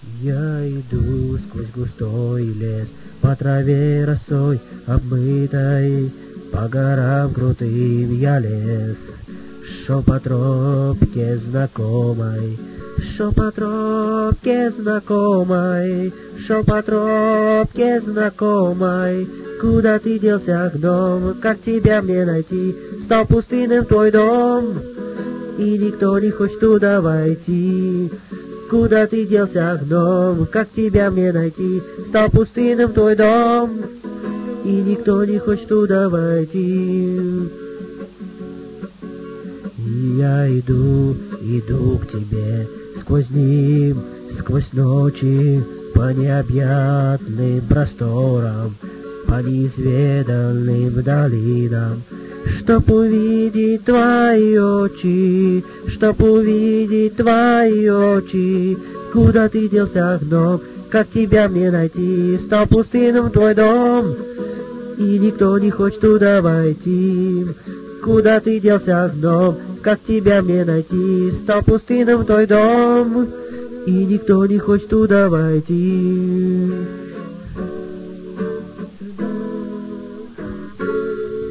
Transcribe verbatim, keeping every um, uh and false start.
Я иду сквозь густой лес, по траве росой обмытой, по горам крутым я лез, шел по тропке знакомой, шел по тропке знакомой, шел по тропке знакомой. Куда ты делся, гном, как тебя мне найти? Стал пустынным твой дом, и никто не хочет туда войти. Куда ты делся, гном, как тебя мне найти? Стал пустынным твой дом, и никто не хочет туда войти. И я иду, иду к тебе, сквозь дни, сквозь ночи, по необъятным просторам, по неизведанным долинам, чтоб увидеть твои очи, чтоб увидеть твои очи. Куда ты делся, гном, как тебя мне найти? Стал пустынным твой дом, и никто не хочет туда войти. Куда ты делся, гном, как тебя мне найти? Стал пустынным твой дом, и никто не хочет туда войти.